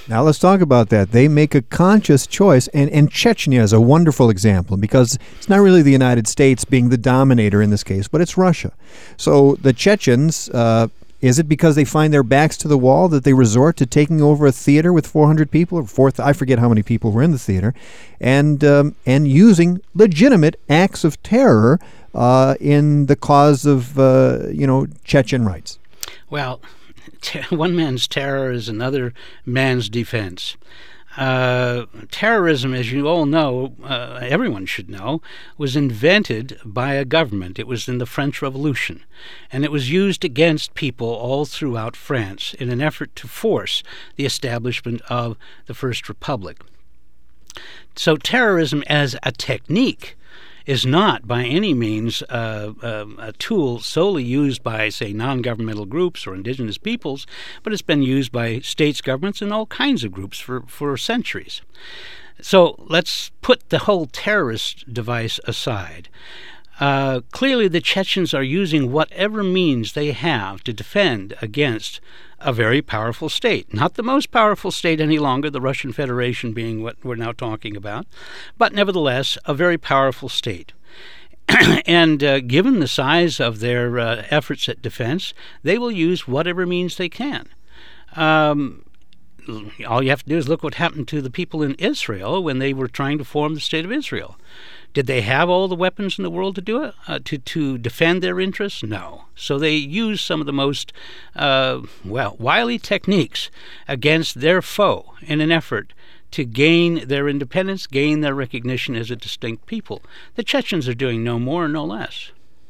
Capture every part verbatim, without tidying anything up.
Now let's talk about that. They make a conscious choice, and, and Chechnya is a wonderful example because it's not really the United States being the dominator in this case, but it's Russia. So the Chechens, uh, is it because they find their backs to the wall that they resort to taking over a theater with four hundred people, or four, I forget how many people were in the theater, and um, and using legitimate acts of terror uh, in the cause of, uh, you know, Chechen rights? Well, one man's terror is another man's defense. Uh, terrorism, as you all know, uh, everyone should know, was invented by a government. It was in the French Revolution, and it was used against people all throughout France in an effort to force the establishment of the First Republic. So terrorism as a technique is not by any means uh, uh, a tool solely used by, say, non-governmental groups or indigenous peoples, but it's been used by states, governments, and all kinds of groups for, for centuries. So let's put the whole terrorist device aside. Uh, clearly, the Chechens are using whatever means they have to defend against a very powerful state. Not the most powerful state any longer, the Russian Federation being what we're now talking about, but nevertheless, a very powerful state. And uh, given the size of their uh, efforts at defense, they will use whatever means they can. Um, all you have to do is look what happened to the people in Israel when they were trying to form the State of Israel. Did they have all the weapons in the world to do it, uh, to, to defend their interests? No. So they used some of the most, uh, well, wily techniques against their foe in an effort to gain their independence, gain their recognition as a distinct people. The Chechens are doing no more, no less.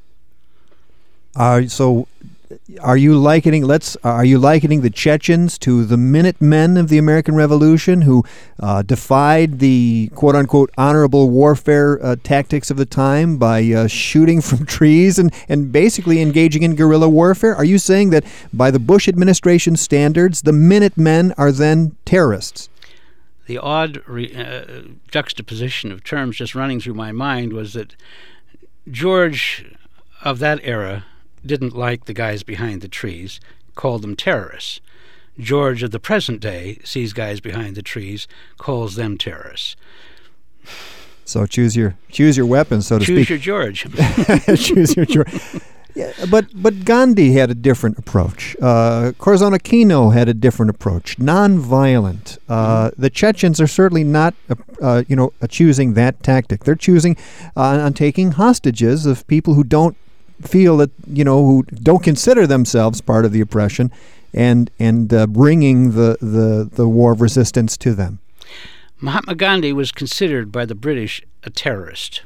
Uh, so are you likening let's are you likening the Chechens to the Minutemen of the American Revolution who uh, defied the quote-unquote honorable warfare uh, tactics of the time by uh, shooting from trees and, and basically engaging in guerrilla warfare? Are you saying that by the Bush administration standards, the Minutemen are then terrorists? The odd re- uh, juxtaposition of terms just running through my mind was that George of that era didn't like the guys behind the trees, called them terrorists. George of the present day sees guys behind the trees, calls them terrorists. So choose your choose your weapon, so to choose speak. Choose your George. Choose your George. Yeah, but but Gandhi had a different approach. Uh, Corazon Aquino had a different approach, nonviolent. Uh, mm-hmm. The Chechens are certainly not, uh, uh, you know, uh, choosing that tactic. They're choosing uh, on taking hostages of people who don't feel that, you know, who don't consider themselves part of the oppression, and and uh, bringing the, the, the war of resistance to them. Mahatma Gandhi was considered by the British a terrorist.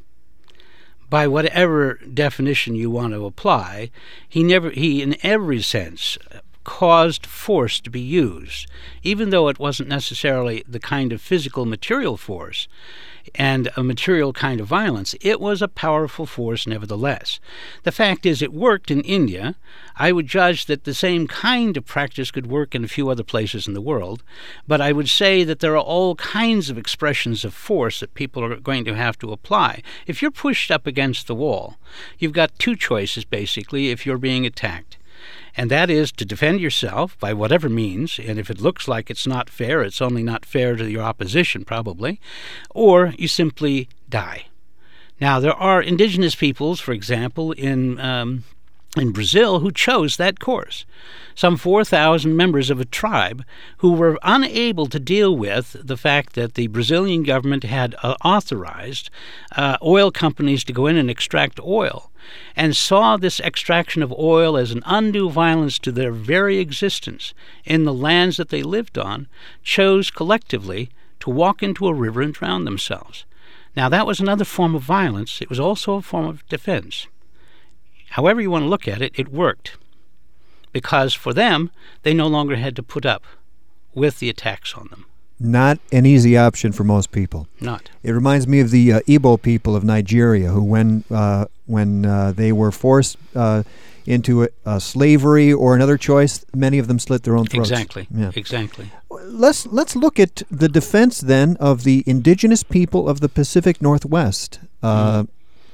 By whatever definition you want to apply, he never he in every sense caused force to be used, even though it wasn't necessarily the kind of physical material force and a material kind of violence. It was a powerful force nevertheless. The fact is, it worked in India. I would judge that the same kind of practice could work in a few other places in the world, but I would say that there are all kinds of expressions of force that people are going to have to apply. If you're pushed up against the wall, you've got two choices, basically, if you're being attacked. And that is to defend yourself by whatever means, and if it looks like it's not fair, it's only not fair to your opposition, probably, or you simply die. Now, there are indigenous peoples, for example, in um, in Brazil, who chose that course. Some four thousand members of a tribe who were unable to deal with the fact that the Brazilian government had uh, authorized uh, oil companies to go in and extract oil, and saw this extraction of oil as an undue violence to their very existence in the lands that they lived on, chose collectively to walk into a river and drown themselves. Now, that was another form of violence. It was also a form of defense. However you want to look at it, it worked, because for them, they no longer had to put up with the attacks on them. Not an easy option for most people. Not. It reminds me of the uh, Igbo people of Nigeria, who when uh, when uh, they were forced uh, into a, a slavery or another choice, many of them slit their own throats. Exactly. Yeah. Exactly. Let's let's look at the defense then of the indigenous people of the Pacific Northwest. Uh, mm.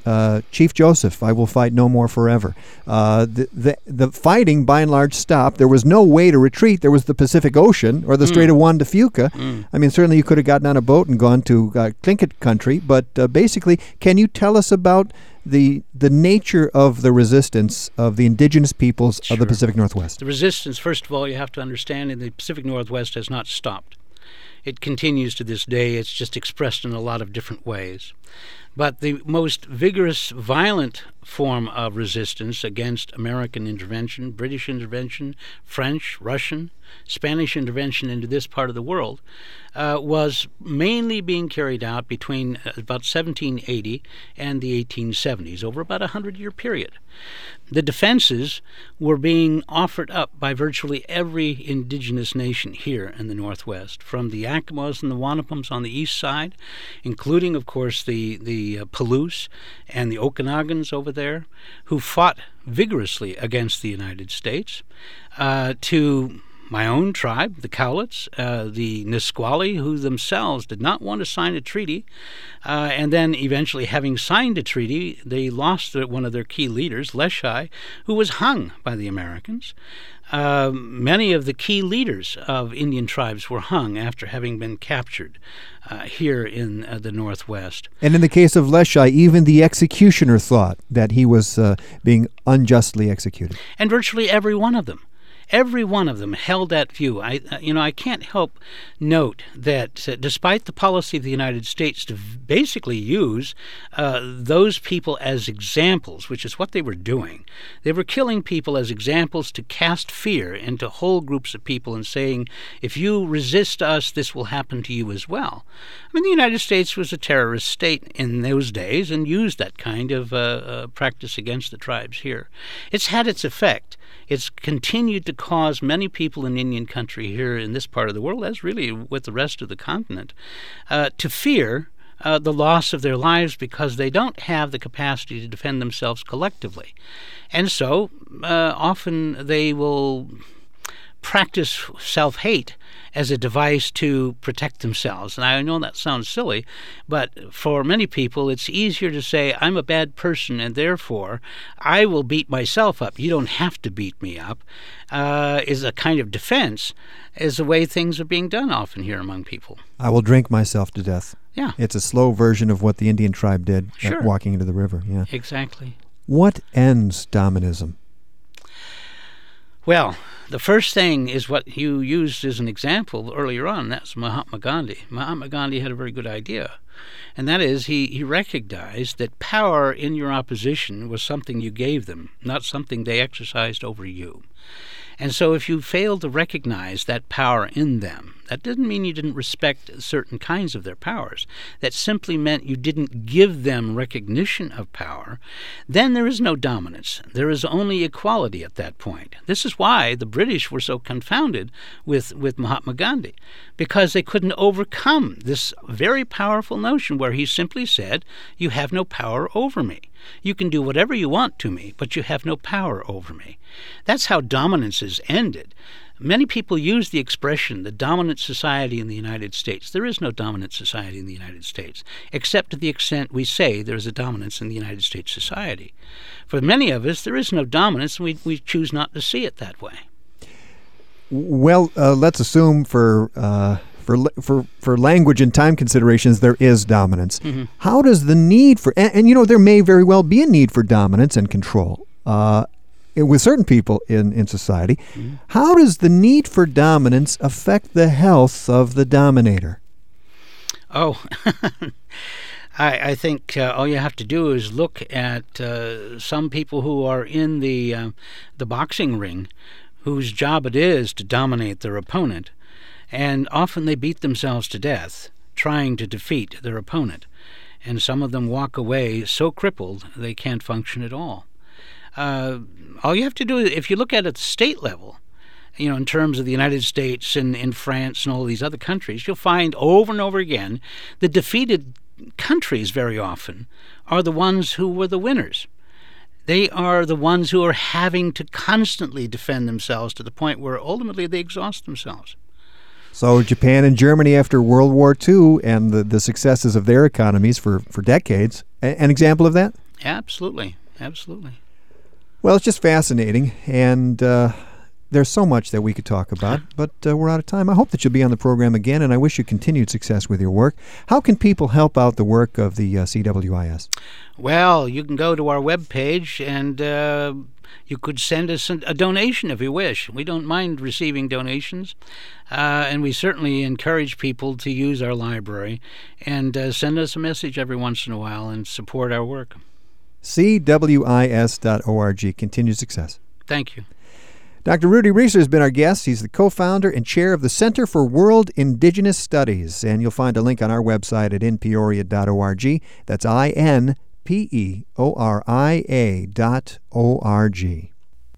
uh, Chief Joseph, I will fight no more forever. Uh, the, the the fighting, by and large, stopped. There was no way to retreat. There was the Pacific Ocean or the mm. Strait of Juan de Fuca. Mm. I mean, certainly you could have gotten on a boat and gone to uh, Tlingit country, but uh, basically, can you tell us about the the nature of the resistance of the indigenous peoples sure. of the Pacific Northwest? The resistance, first of all, you have to understand, in the Pacific Northwest has not stopped. It continues to this day. It's just expressed in a lot of different ways. But the most vigorous, violent form of resistance against American intervention, British intervention, French, Russian, Spanish intervention into this part of the world uh, was mainly being carried out between about seventeen eighty and the eighteen seventies, over about a hundred-year period. The defenses were being offered up by virtually every indigenous nation here in the Northwest, from the Yakimas and the Wanapums on the east side, including, of course, the, the uh, Palouse and the Okanagans over there, who fought vigorously against the United States, uh, to my own tribe, the Cowlitz, uh, the Nisqually, who themselves did not want to sign a treaty, uh, and then eventually, having signed a treaty, they lost one of their key leaders, Leschi, who was hung by the Americans. Uh, many of the key leaders of Indian tribes were hung after having been captured uh, here in uh, the Northwest. And in the case of Leschi, even the executioner thought that he was uh, being unjustly executed. And virtually every one of them. Every one of them held that view. I, you know, I can't help note that uh, despite the policy of the United States to v- basically use uh, those people as examples, which is what they were doing, they were killing people as examples to cast fear into whole groups of people and saying, if you resist us, this will happen to you as well. I mean, the United States was a terrorist state in those days and used that kind of uh, uh, practice against the tribes here. It's had its effect. It's continued to cause many people in Indian country here in this part of the world, as really with the rest of the continent, uh, to fear uh, the loss of their lives because they don't have the capacity to defend themselves collectively. And so uh, often they will practice self-hate as a device to protect themselves. And I know that sounds silly, but for many people it's easier to say, I'm a bad person and therefore I will beat myself up. You don't have to beat me up, uh, is a kind of defense, is the way things are being done often here among people. I will drink myself to death. Yeah. It's a slow version of what the Indian tribe did sure. uh, walking into the river. Yeah. Exactly. What ends Dominism? Well, the first thing is what you used as an example earlier on. That's Mahatma Gandhi. Mahatma Gandhi had a very good idea, and that is he, he recognized that power in your opposition was something you gave them, not something they exercised over you. And so if you failed to recognize that power in them, that didn't mean you didn't respect certain kinds of their powers. That simply meant you didn't give them recognition of power. Then there is no dominance. There is only equality at that point. This is why the British were so confounded with, with Mahatma Gandhi, because they couldn't overcome this very powerful notion where he simply said, you have no power over me. You can do whatever you want to me, but you have no power over me. That's how dominance is ended. Many people use the expression, the dominant society in the United States. There is no dominant society in the United States, except to the extent we say there is a dominance in the United States society. For many of us, there is no dominance, and we, we choose not to see it that way. Well, uh, let's assume for... Uh For, for for language and time considerations, there is dominance. Mm-hmm. How does the need for, and, and you know, there may very well be a need for dominance and control uh, with certain people in, in society. Mm-hmm. How does the need for dominance affect the health of the dominator? Oh, I, I think uh, all you have to do is look at uh, some people who are in the uh, the boxing ring, whose job it is to dominate their opponent. And often they beat themselves to death trying to defeat their opponent. And some of them walk away so crippled they can't function at all. Uh, all you have to do, if you look at it at the state level, you know, in terms of the United States and in France and all these other countries, you'll find over and over again the defeated countries very often are the ones who were the winners. They are the ones who are having to constantly defend themselves to the point where ultimately they exhaust themselves. So Japan and Germany after World War Two and the, the successes of their economies for, for decades, a, an example of that? Absolutely, absolutely. Well, it's just fascinating, and uh, there's so much that we could talk about, but uh, we're out of time. I hope that you'll be on the program again, and I wish you continued success with your work. How can people help out the work of the uh, C W I S? Well, you can go to our webpage, and uh, you could send us a donation if you wish. We don't mind receiving donations, uh, and we certainly encourage people to use our library and uh, send us a message every once in a while and support our work. C W I S dot org. Continued success. Thank you. Doctor Rudy Reeser has been our guest. He's the co-founder and chair of the Center for World Indigenous Studies, and you'll find a link on our website at in peoria dot org. That's I N P E O R I A dot O R G.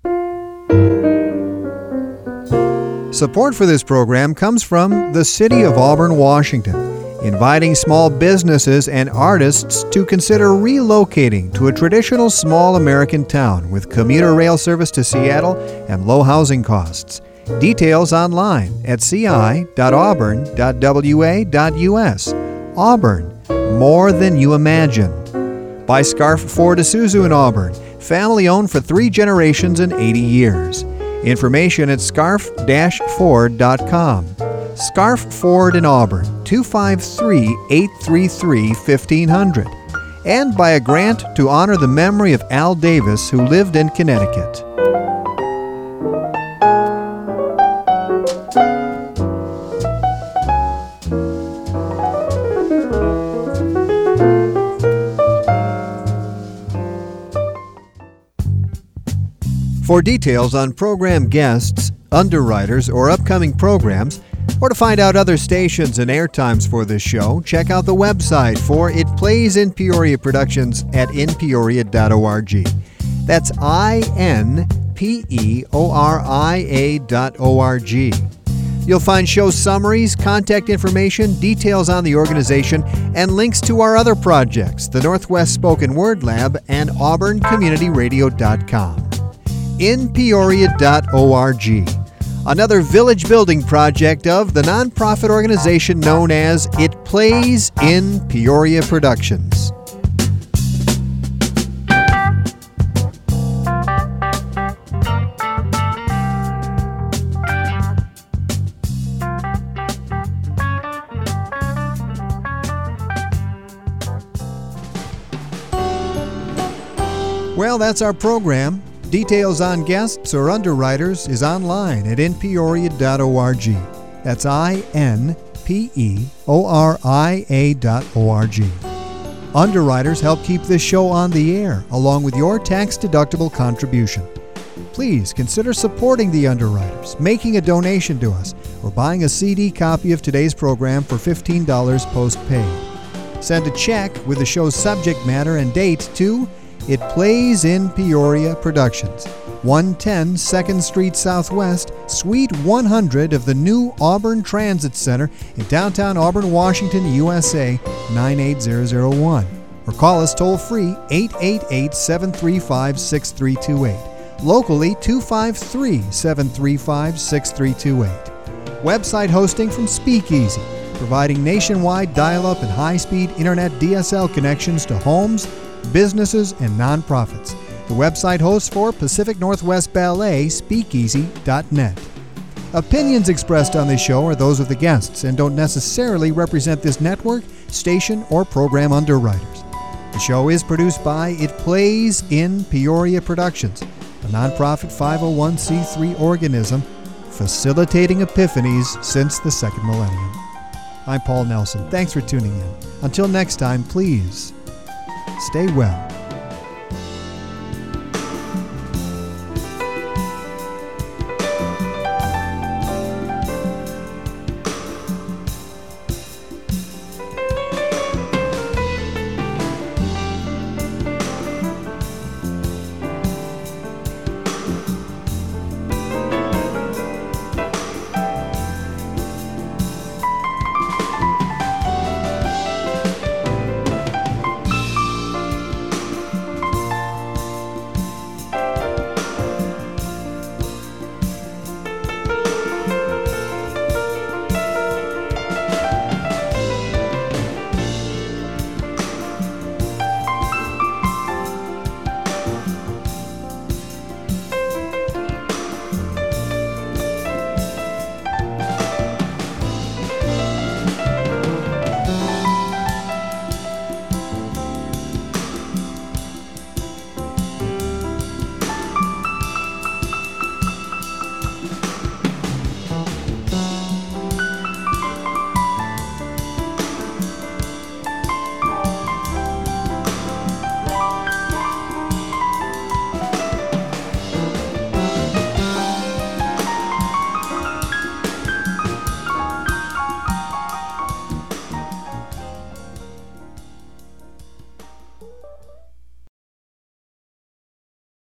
Support for this program comes from the City of Auburn, Washington, inviting small businesses and artists to consider relocating to a traditional small American town with commuter rail service to Seattle and low housing costs. Details online at c i dot auburn dot w a dot u s. Auburn, more than you imagined. By Scarf Ford Isuzu in Auburn, family owned for three generations and eighty years. Information at scarf dash ford dot com. Scarf Ford in Auburn, two five three, eight three three, fifteen hundred. And by a grant to honor the memory of Al Davis, who lived in Connecticut. For details on program guests, underwriters, or upcoming programs, or to find out other stations and airtimes for this show, check out the website for It Plays in Peoria Productions at in peoria dot org. That's I N P E O R I A dot O R G. You'll find show summaries, contact information, details on the organization, and links to our other projects, the Northwest Spoken Word Lab and auburn community radio dot com. in peoria dot org. Another village building project of the nonprofit organization known as It Plays in Peoria Productions. Well, that's our program. Details on guests or underwriters is online at in peoria dot org. That's I N P E O R I A dot O R G. Underwriters help keep this show on the air, along with your tax-deductible contribution. Please consider supporting the underwriters, making a donation to us, or buying a C D copy of today's program for fifteen dollars post-paid. Send a check with the show's subject matter and date to It Plays in Peoria Productions, one ten second Street Southwest, Suite one hundred of the new Auburn Transit Center in downtown Auburn, Washington, U S A, nine eight zero zero one. Or call us toll-free eight eight eight, seven three five, six three two eight. Locally, two five three, seven three five, six three two eight. Website hosting from Speakeasy, providing nationwide dial-up and high-speed internet D S L connections to homes, businesses, and nonprofits. The website hosts for Pacific Northwest Ballet, speakeasy dot net. Opinions expressed on this show are those of the guests and don't necessarily represent this network, station, or program underwriters. The show is produced by It Plays in Peoria Productions, a nonprofit five oh one c three organism facilitating epiphanies since the second millennium. I'm Paul Nelson. Thanks for tuning in. Until next time, please stay well.